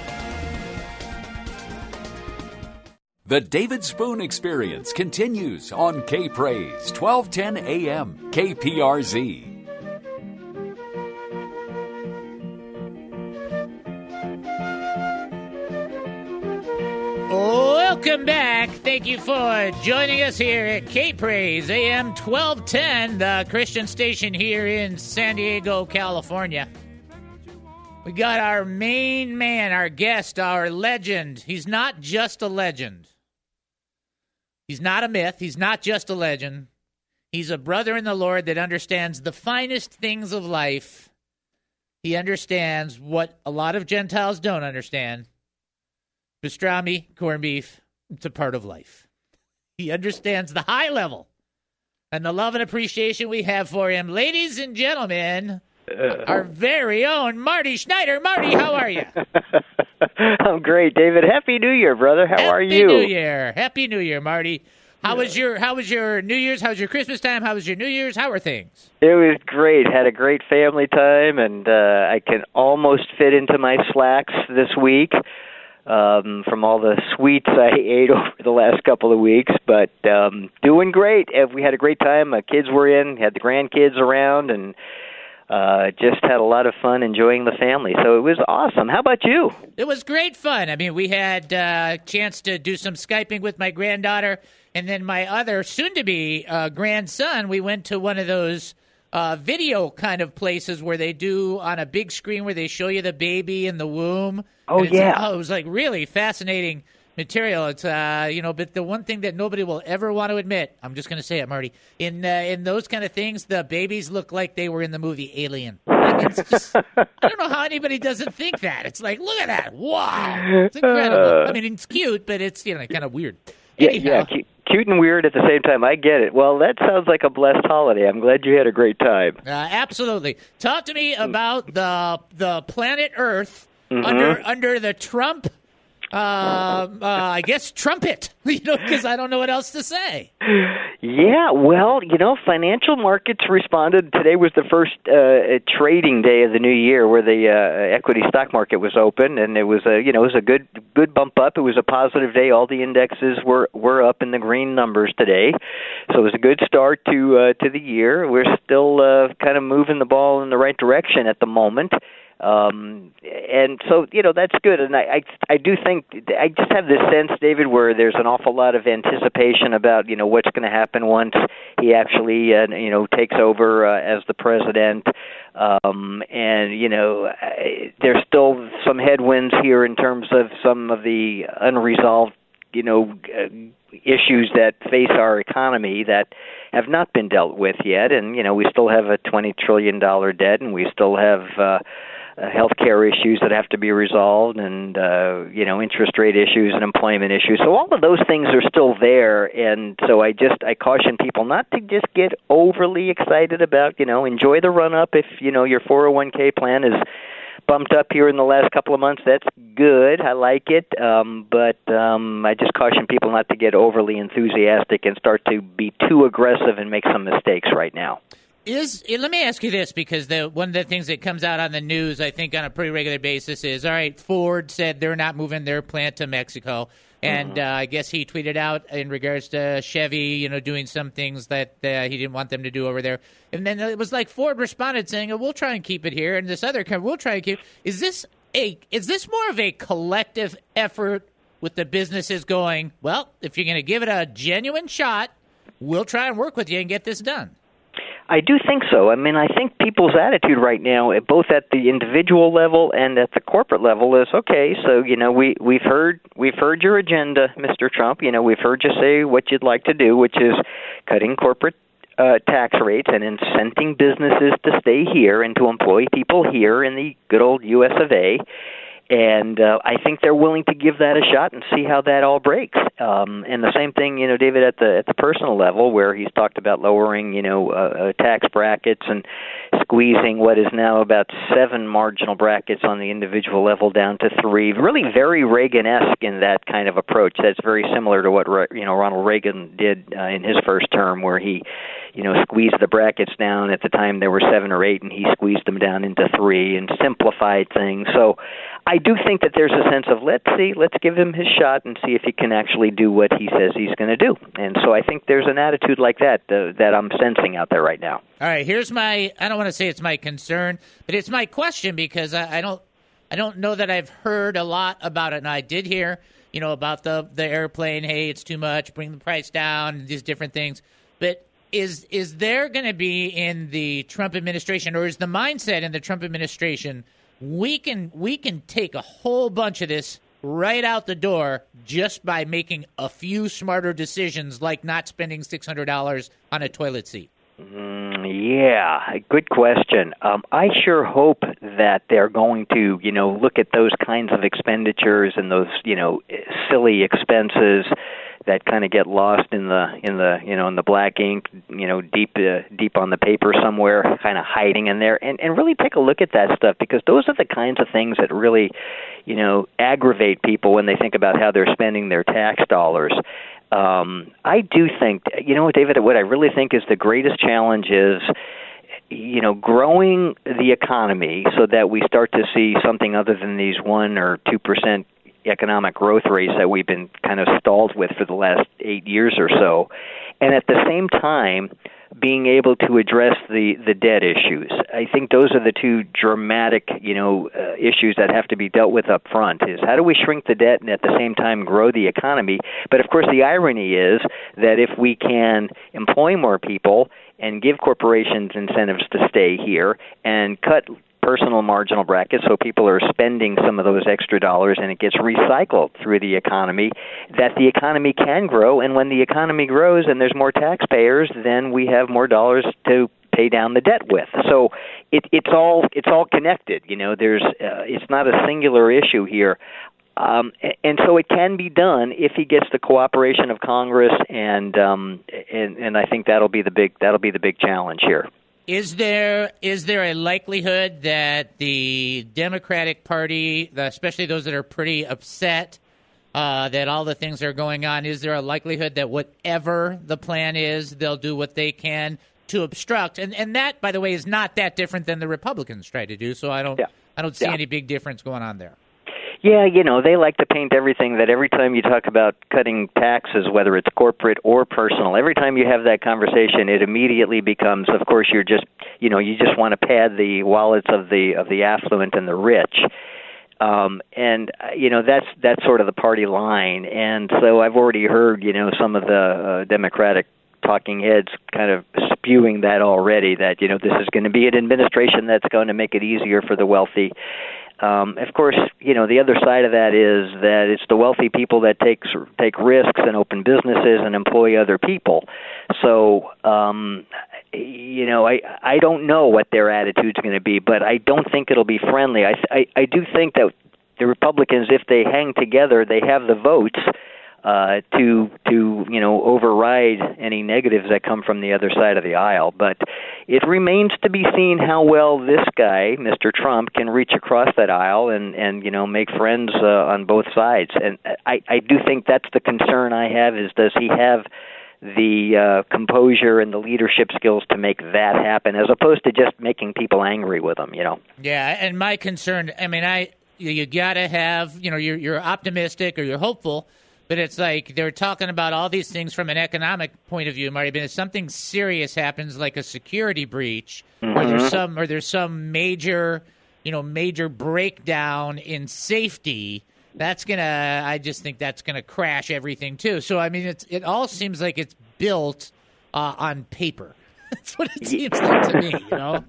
The David Spoon Experience continues on K-Praise, twelve ten A M, K P R Z. Welcome back. Thank you for joining us here at K-Praise, A M twelve ten, the Christian station here in San Diego, California. We got our main man, our guest, our legend. He's not just a legend. He's not a myth. He's not just a legend. He's a brother in the Lord that understands the finest things of life. He understands what a lot of Gentiles don't understand. Pastrami, corned beef, it's a part of life. He understands the high level and the love and appreciation we have for him. Ladies and gentlemen, uh, our very own Marty Schneider. Marty, how are you? I'm great, David. Happy New Year, brother. How Happy are you? Happy New Year. Happy New Year, Marty. How yeah. was your How was your New Year's? How was your Christmas time? How was your New Year's? How were things? It was great. Had a great family time, and uh, I can almost fit into my slacks this week um, from all the sweets I ate over the last couple of weeks. But um, doing great. We had a great time. My kids were in. Had the grandkids around, and Uh, just had a lot of fun enjoying the family. So it was awesome. How about you? It was great fun. I mean, we had a uh, chance to do some Skyping with my granddaughter, and then my other soon-to-be uh, grandson. We went to one of those uh, video kind of places where they do on a big screen where they show you the baby in the womb. Oh, yeah. Oh, it was like really fascinating material. It's uh, you know, but the one thing that nobody will ever want to admit, I'm just going to say it, Marty. In uh, in those kind of things, the babies look like they were in the movie Alien. I mean, it's just, I don't know how anybody doesn't think that. It's like, look at that! Wow, it's incredible. I mean, it's cute, but it's you know kind of weird. Yeah, Anyhow. yeah, cute, cute and weird at the same time. I get it. Well, that sounds like a blessed holiday. I'm glad you had a great time. Uh, absolutely. Talk to me about the the planet Earth Mhm. under under the Trump. Uh, uh, I guess trumpet, you know, because I don't know what else to say. Yeah, well, you know, financial markets responded. Today was the first uh, trading day of the new year, where the uh, equity stock market was open, and it was a, you know, it was a good good bump up. It was a positive day. All the indexes were were up in the green numbers today, so it was a good start to uh, to the year. We're still uh, kind of moving the ball in the right direction at the moment. Um, and so, you know, that's good. And I, I, I do think, I just have this sense, David, where there's an awful lot of anticipation about, you know, what's going to happen once he actually, uh, you know, takes over uh, as the president. Um, and, you know, I, there's still some headwinds here in terms of some of the unresolved, you know, uh, issues that face our economy that have not been dealt with yet. And, you know, we still have a twenty trillion dollars debt, and we still have uh, uh, health care issues that have to be resolved, and, uh, you know, interest rate issues and employment issues. So all of those things are still there. And so I just, I caution people not to just get overly excited about, you know, enjoy the run-up. If, you know, your four oh one k plan is bumped up here in the last couple of months, that's good. I like it. Um, but um, I just caution people not to get overly enthusiastic and start to be too aggressive and make some mistakes right now. Is let me ask you this, because the one of the things that comes out on the news, I think, on a pretty regular basis is, all right, Ford said they're not moving their plant to Mexico. And mm-hmm. uh, I guess he tweeted out in regards to Chevy, you know, doing some things that uh, he didn't want them to do over there. And then it was like Ford responded saying, oh, we'll try and keep it here. And this other company, we'll try and keep. Is this a is this more of a collective effort with the businesses going, well, if you're going to give it a genuine shot, we'll try and work with you and get this done? I do think so. I mean, I think people's attitude right now, both at the individual level and at the corporate level, is okay. So, you know, we we've heard we've heard your agenda, Mister Trump. You know, we've heard you say what you'd like to do, which is cutting corporate uh, tax rates and incenting businesses to stay here and to employ people here in the good old U S of A. And uh, I think they're willing to give that a shot and see how that all breaks. Um, and the same thing, you know, David, at the at the personal level, where he's talked about lowering, you know, uh, tax brackets and squeezing what is now about seven marginal brackets on the individual level down to three. Really, very Reagan-esque in that kind of approach. That's very similar to what you know Ronald Reagan did uh, in his first term, where he, you know, squeezed the brackets down. At the time, there were seven or eight, and he squeezed them down into three and simplified things. So I do think that there's a sense of, let's see, let's give him his shot and see if he can actually do what he says he's going to do. And so I think there's an attitude like that uh, that I'm sensing out there right now. All right, here's my, I don't want to say it's my concern, but it's my question, because I, I don't I don't know that I've heard a lot about it. And I did hear, you know, about the, the airplane, hey, it's too much, bring the price down, these different things. But is is there going to be in the Trump administration, or is the mindset in the Trump administration, we can we can take a whole bunch of this right out the door just by making a few smarter decisions, like not spending six hundred dollars on a toilet seat? Mm, yeah, good question. Um, I sure hope that they're going to, you know, look at those kinds of expenditures and those, you know, silly expenses that kind of get lost in the in the you know in the black ink, you know, deep uh, deep on the paper somewhere, kind of hiding in there, and and really take a look at that stuff, because those are the kinds of things that really, you know, aggravate people when they think about how they're spending their tax dollars. Um, I do think, you know, David, what I really think is the greatest challenge is, you know, growing the economy so that we start to see something other than these one or two percent economic growth rates that we've been kind of stalled with for the last eight years or so, and at the same time being able to address the, the debt issues. I think those are the two dramatic, you know, uh, issues that have to be dealt with up front, is how do we shrink the debt and at the same time grow the economy? But of course the irony is that if we can employ more people and give corporations incentives to stay here and cut personal marginal brackets, so people are spending some of those extra dollars and it gets recycled through the economy, that the economy can grow, and when the economy grows and there's more taxpayers, then we have more dollars to pay down the debt with. So it, it's all it's all connected. You know, there's uh, it's not a singular issue here. Um, and so it can be done if he gets the cooperation of Congress, and um, and and I think that'll be the big that'll be the big challenge here. Is there is there a likelihood that the Democratic Party, especially those that are pretty upset uh, that all the things are going on, is there a likelihood that whatever the plan is, they'll do what they can to obstruct? And and that, by the way, is not that different than the Republicans try to do. So I don't yeah. I don't see yeah. any big difference going on there. Yeah, you know, they like to paint everything that every time you talk about cutting taxes, whether it's corporate or personal, every time you have that conversation, it immediately becomes, of course, you're just, you know, you just want to pad the wallets of the of the affluent and the rich. Um, and, you know, that's that's sort of the party line. And so I've already heard, you know, some of the uh, Democratic talking heads kind of spewing that already, that, you know, this is going to be an administration that's going to make it easier for the wealthy. Um, of course, you know, the other side of that is that it's the wealthy people that take take risks and open businesses and employ other people. So, um, you know, I I don't know what their attitude's going to be, but I don't think it'll be friendly. I, I I do think that the Republicans, if they hang together, they have the votes uh, to to you know override any negatives that come from the other side of the aisle. But it remains to be seen how well this guy, Mister Trump, can reach across that aisle and, and you know make friends uh, on both sides. And I, I do think that's the concern I have: is does he have the uh, composure and the leadership skills to make that happen, as opposed to just making people angry with him? You know. Yeah, and my concern, I mean, I you, you got to have, you know, you're you're optimistic or you're hopeful. But it's like they're talking about all these things from an economic point of view, Marty. But if something serious happens, like a security breach, mm-hmm. or there's some, or there's some major, you know, major breakdown in safety, that's gonna. I just think that's gonna crash everything too. So I mean, it's it all seems like it's built uh, on paper. That's what it seems like to me, you know.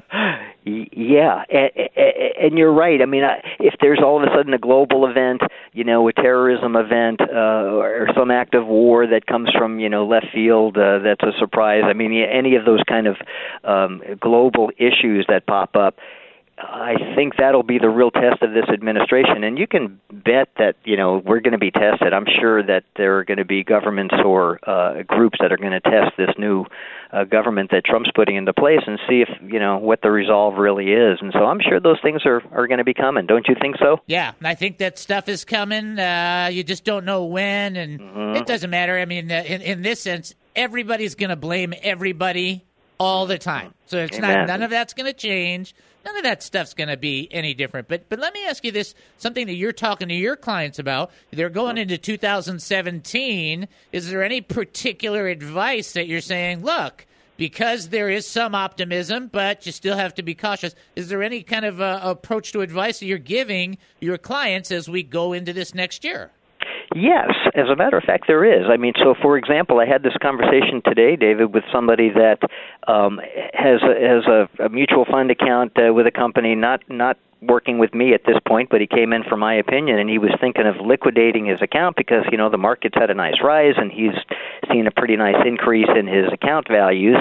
Yeah, and, and you're right. I mean, if there's all of a sudden a global event, you know, a terrorism event, uh, or some act of war that comes from, you know, left field, uh, that's a surprise. I mean, any of those kind of um, global issues that pop up, I think that'll be the real test of this administration. And you can bet that, you know, we're going to be tested. I'm sure that there are going to be governments or uh, groups that are going to test this new uh, government that Trump's putting into place and see if, you know, what the resolve really is. And so I'm sure those things are, are going to be coming. Don't you think so? Yeah, I think that stuff is coming. Uh, you just don't know when, and mm-hmm. it doesn't matter. I mean, uh, in, in this sense, everybody's going to blame everybody all the time. So it's Amen. not none of that's going to change. None of that stuff's going to be any different. But but let me ask you this, something that you're talking to your clients about. They're going into two thousand seventeen. Is there any particular advice that you're saying, look, because there is some optimism, but you still have to be cautious? Is there any kind of uh, approach to advice that you're giving your clients as we go into this next year? Yes, as a matter of fact, there is. I mean, so for example, I had this conversation today, David, with somebody that um, has a, has a, a mutual fund account uh, with a company, not not working with me at this point, but he came in for my opinion, and he was thinking of liquidating his account because, you know, the market's had a nice rise, and he's seen a pretty nice increase in his account values.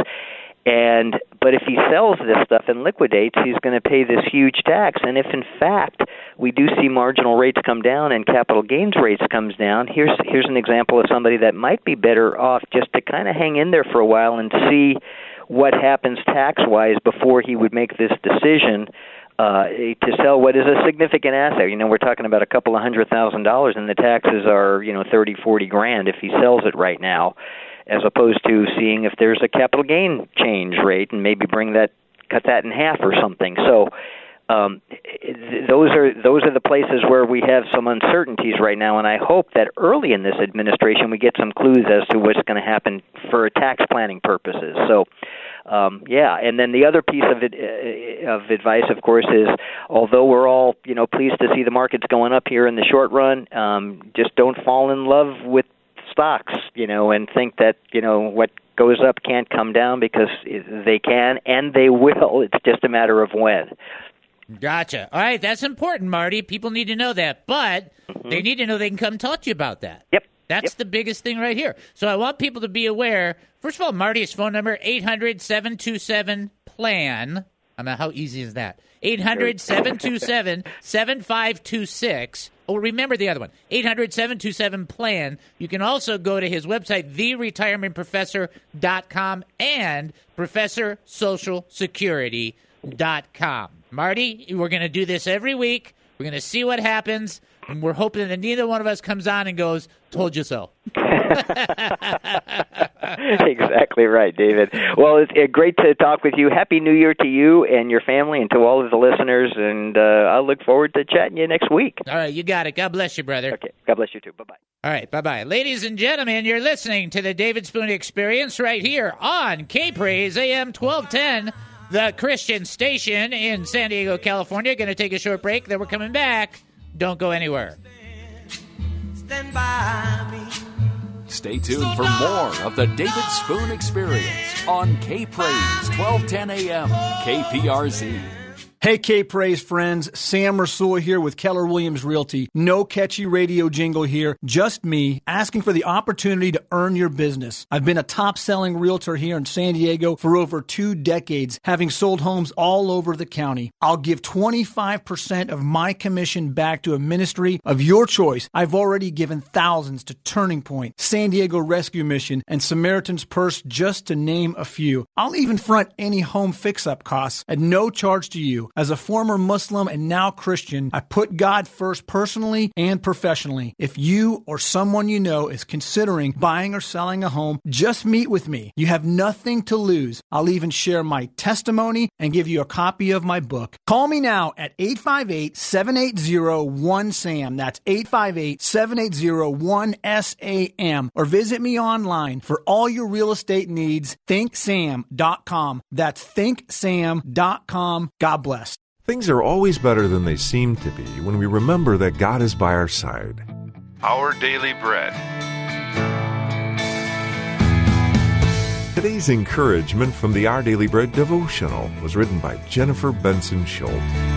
And but if he sells this stuff and liquidates, he's going to pay this huge tax. And if in fact we do see marginal rates come down and capital gains rates comes down, here's here's an example of somebody that might be better off just to kind of hang in there for a while and see what happens tax-wise before he would make this decision uh, to sell what is a significant asset. You know, we're talking about a couple of hundred thousand dollars, and the taxes are, you know, thirty, forty grand if he sells it right now, as opposed to seeing if there's a capital gain change rate and maybe bring that, cut that in half or something. So um, those are those are the places where we have some uncertainties right now, and I hope that early in this administration we get some clues as to what's going to happen for tax planning purposes. So, um, yeah, and then the other piece of it, uh, of advice, of course, is although we're all, you know, pleased to see the markets going up here in the short run, um, just don't fall in love with stocks, you know, and think that, you know, what goes up can't come down, because they can and they will. It's just a matter of when. Gotcha. All right, that's important, Marty. People need to know that, but Mm-hmm. they need to know they can come talk to you about that. Yep. That's yep. the biggest thing right here. So I want people to be aware. First of all, Marty's phone number, eight hundred, seven two seven, PLAN. I mean, how easy is that? eight hundred, seven two seven, seven five two six. Oh, remember the other one, eight hundred, seven two seven, PLAN. You can also go to his website, the retirement professor dot com and professor social security dot com. Marty, we're going to do this every week. We're going to see what happens, and we're hoping that neither one of us comes on and goes, told you so. Exactly right, David. Well, it's uh, great to talk with you. Happy New Year to you and your family and to all of the listeners, and uh, I look forward to chatting you next week. All right, you got it. God bless you, brother. Okay, God bless you too. Bye-bye. All right, bye-bye. Ladies and gentlemen, you're listening to the David Spoon Experience right here on K-Praise A M twelve ten, the Christian station in San Diego, California. Going to take a short break, then we're coming back. Don't go anywhere. Stand by me. Stay tuned for more of the David Spoon Experience on K-Praise, twelve ten A M, K P R Z. Hey, K-Praise friends, Sam Rasul here with Keller Williams Realty. No catchy radio jingle here, just me asking for the opportunity to earn your business. I've been a top-selling realtor here in San Diego for over two decades, having sold homes all over the county. I'll give twenty-five percent of my commission back to a ministry of your choice. I've already given thousands to Turning Point, San Diego Rescue Mission, and Samaritan's Purse, just to name a few. I'll even front any home fix-up costs at no charge to you. As a former Muslim and now Christian, I put God first personally and professionally. If you or someone you know is considering buying or selling a home, just meet with me. You have nothing to lose. I'll even share my testimony and give you a copy of my book. Call me now at eight five eight, seven eight zero, one S A M. That's eight five eight, seven eight zero, one S A M. Or visit me online for all your real estate needs, think sam dot com. That's think sam dot com. God bless. Things are always better than they seem to be when we remember that God is by our side. Our Daily Bread. Today's encouragement from the Our Daily Bread devotional was written by Jennifer Benson Schultz.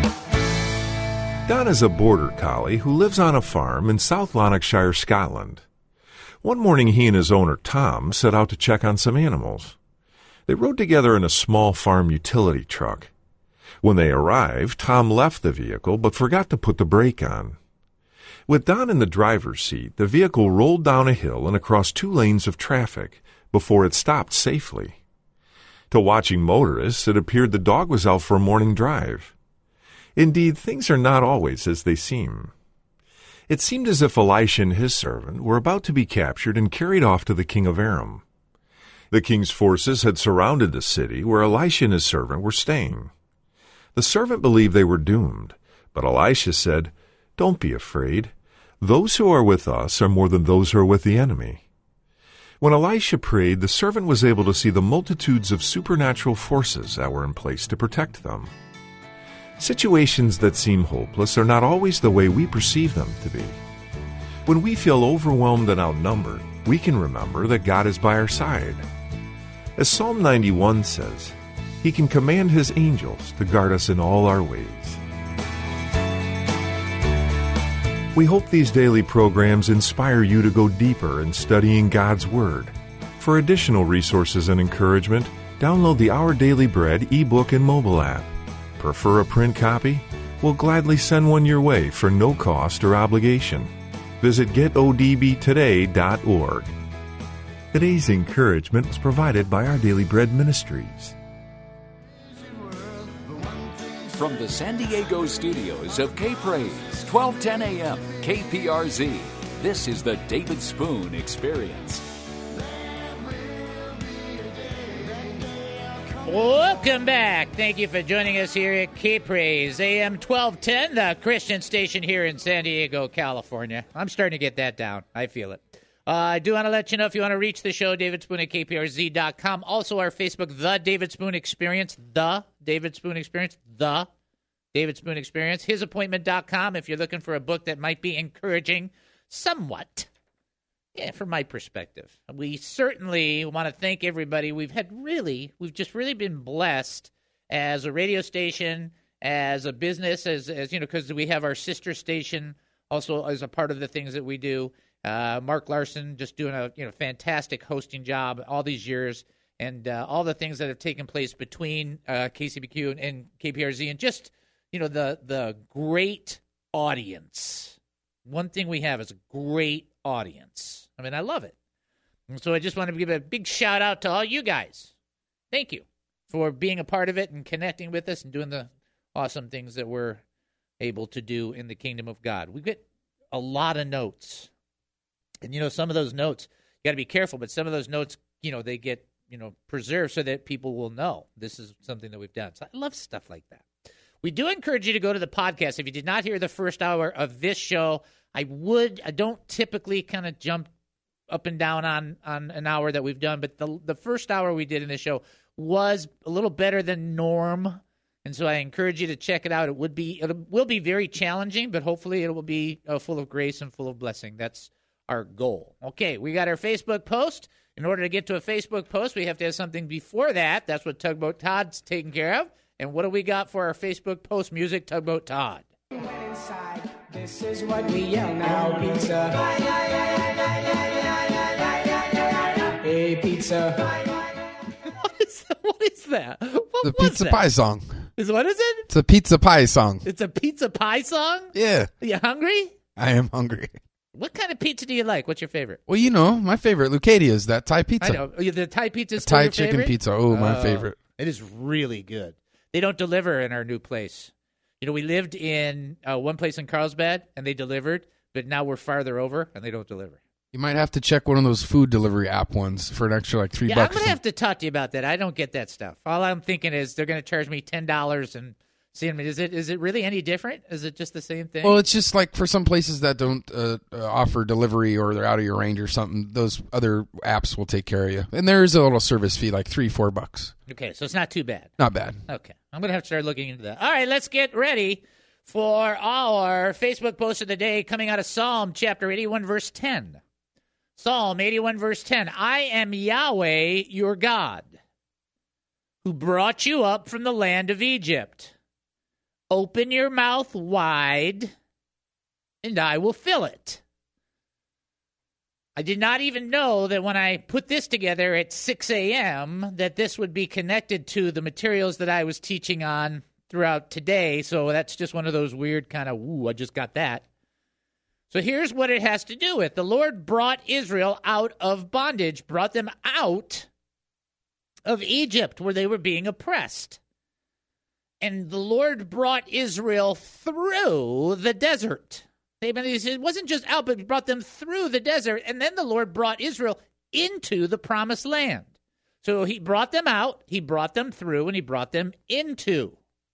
Don is a border collie who lives on a farm in South Lanarkshire, Scotland. One morning he and his owner Tom set out to check on some animals. They rode together in a small farm utility truck. When they arrived, Tom left the vehicle but forgot to put the brake on. With Don in the driver's seat, the vehicle rolled down a hill and across two lanes of traffic before it stopped safely. To watching motorists, it appeared the dog was out for a morning drive. Indeed, things are not always as they seem. It seemed as if Elisha and his servant were about to be captured and carried off to the king of Aram. The king's forces had surrounded the city where Elisha and his servant were staying. The servant believed they were doomed, but Elisha said, "Don't be afraid. Those who are with us are more than those who are with the enemy." When Elisha prayed, the servant was able to see the multitudes of supernatural forces that were in place to protect them. Situations that seem hopeless are not always the way we perceive them to be. When we feel overwhelmed and outnumbered, we can remember that God is by our side. As Psalm ninety-one says, He can command His angels to guard us in all our ways. We hope these daily programs inspire you to go deeper in studying God's Word. For additional resources and encouragement, download the Our Daily Bread ebook and mobile app. Prefer a print copy? We'll gladly send one your way for no cost or obligation. Visit get o d b today dot org. Today's encouragement was provided by Our Daily Bread Ministries. From the San Diego studios of K-Praise, twelve ten A M, K P R Z, this is the David Spoon Experience. Welcome back. Thank you for joining us here at K-Praise, A M twelve ten, the Christian station here in San Diego, California. I'm starting to get that down. I feel it. Uh, I do want to let you know if you want to reach the show, David Spoon at K P R Z dot com. Also, our Facebook, The David Spoon Experience, The David Spoon Experience, The David Spoon Experience. his appointment dot com if you're looking for a book that might be encouraging somewhat. Yeah, from my perspective. We certainly want to thank everybody. We've had really, we've just really been blessed as a radio station as a business, as, as you know, because we have our sister station also as a part of the things that we do. Uh, Mark Larson just doing a you know fantastic hosting job all these years, and uh, all the things that have taken place between uh, K C B Q and, and K P R Z, and just you know the the great audience. One thing we have is a great audience. I mean, I love it. And so I just want to give a big shout out to all you guys. Thank you for being a part of it and connecting with us and doing the awesome things that we're able to do in the kingdom of God. We get a lot of notes. And, you know, some of those notes, you got to be careful, but some of those notes, you know, they get, you know, preserved so that people will know this is something that we've done. So I love stuff like that. We do encourage you to go to the podcast. If you did not hear the first hour of this show, I would, I don't typically kind of jump up and down on, on an hour that we've done, but the the first hour we did in this show was a little better than norm. And so I encourage you to check it out. It would be, it will be very challenging, but hopefully it will be uh, full of grace and full of blessing. That's our goal. Okay, we got our Facebook post. In order to get to a Facebook post, we have to have something before that. That's what Tugboat Todd's taking care of. And what do we got for our Facebook post music, Tugboat Todd? Went inside. This is what we yell now, pizza. Hey, pizza. What is that? What is that? What The was pizza that? pie song. Is what is it? It's a pizza pie song. It's a pizza pie song? Yeah. Are you hungry? I am hungry. What kind of pizza do you like? What's your favorite? Well, you know, my favorite, Lucadia's, that Thai pizza. I know. The Thai pizza is Thai your chicken favorite? pizza. Oh, my favorite. It is really good. They don't deliver in our new place. You know, we lived in uh, one place in Carlsbad, and they delivered, but now we're farther over, and they don't deliver. You might have to check one of those food delivery app ones for an extra, like, three yeah, bucks. I'm going to have to talk to you about that. I don't get that stuff. All I'm thinking is they're going to charge me ten dollars and see, I mean, is it is it really any different? Is it just the same thing? Well, it's just like for some places that don't uh, uh, offer delivery or they're out of your range or something, those other apps will take care of you. And there is a little service fee, like three, four bucks. Okay, so it's not too bad. Not bad. Okay, I'm going to have to start looking into that. All right, let's get ready for our Facebook post of the day coming out of Psalm chapter eighty-one, verse ten. Psalm eighty-one, verse ten. I am Yahweh, your God, who brought you up from the land of Egypt. Open your mouth wide, and I will fill it. I did not even know that when I put this together at six a.m. that this would be connected to the materials that I was teaching on throughout today. So that's just one of those weird kind of, ooh, I just got that. So here's what it has to do with. The Lord brought Israel out of bondage, brought them out of Egypt where they were being oppressed. And the Lord brought Israel through the desert. It wasn't just out, but he brought them through the desert. And then the Lord brought Israel into the promised land. So he brought them out, he brought them through, and he brought them into.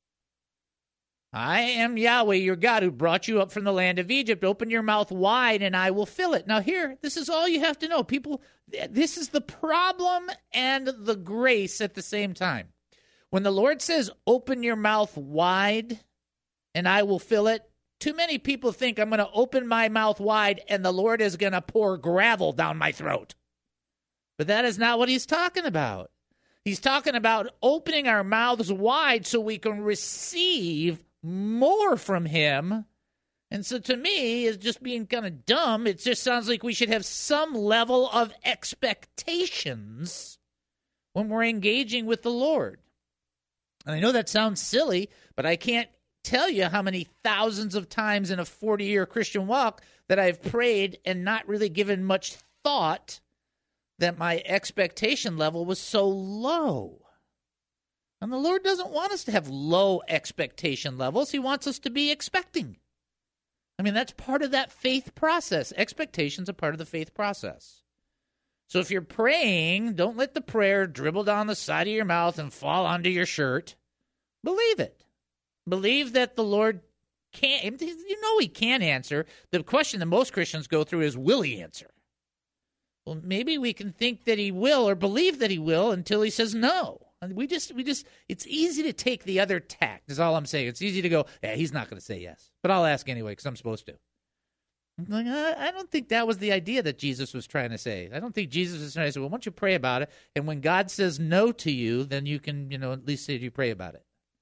I am Yahweh, your God, who brought you up from the land of Egypt. Open your mouth wide, and I will fill it. Now here, this is all you have to know. People, this is the problem and the grace at the same time. When the Lord says, open your mouth wide, and I will fill it, too many people think I'm going to open my mouth wide, and the Lord is going to pour gravel down my throat. But that is not what he's talking about. He's talking about opening our mouths wide so we can receive more from him. And so to me, it's just being kind of dumb. It just sounds like we should have some level of expectations when we're engaging with the Lord. And I know that sounds silly, but I can't tell you how many thousands of times in a forty-year Christian walk that I've prayed and not really given much thought that my expectation level was so low. And the Lord doesn't want us to have low expectation levels. He wants us to be expecting. I mean, that's part of that faith process. Expectation's a part of the faith process. So if you're praying, don't let the prayer dribble down the side of your mouth and fall onto your shirt. Believe it. Believe that the Lord can. You know he can answer. The question that most Christians go through is, will he answer? Well, maybe we can think that he will or believe that he will until he says no. We just, we just, it's easy to take the other tact, is all I'm saying. It's easy to go, yeah, he's not going to say yes. But I'll ask anyway because I'm supposed to. I'm like, I don't think that was the idea that Jesus was trying to say. I don't think Jesus was trying to say, well, why don't you pray about it? And when God says no to you, then you can, you know, at least say you pray about it.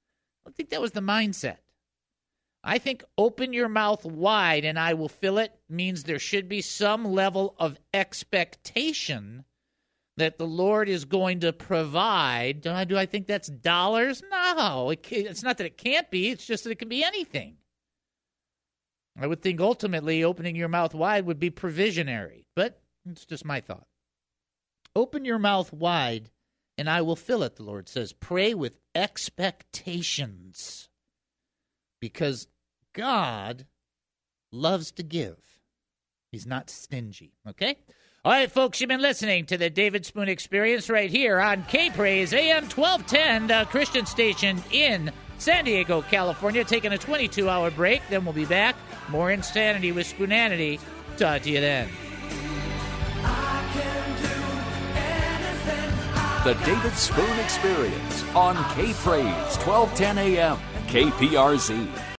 I don't think that was the mindset. I think open your mouth wide and I will fill it means there should be some level of expectation that the Lord is going to provide. Do I, do I think that's dollars? No, it, it's not that it can't be. It's just that it can be anything. I would think ultimately opening your mouth wide would be provisionary, but it's just my thought. Open your mouth wide and I will fill it, the Lord says. Pray with expectations because God loves to give. He's not stingy, okay? All right, folks, you've been listening to the David Spoon Experience right here on K-Praise, A M twelve ten, the Christian station in San Diego, California. Taking a twenty-two hour break, then we'll be back. More Insanity with Spoonanity. Talk to you then. The David Spoon Experience on K-Praise, twelve ten A M, K P R Z.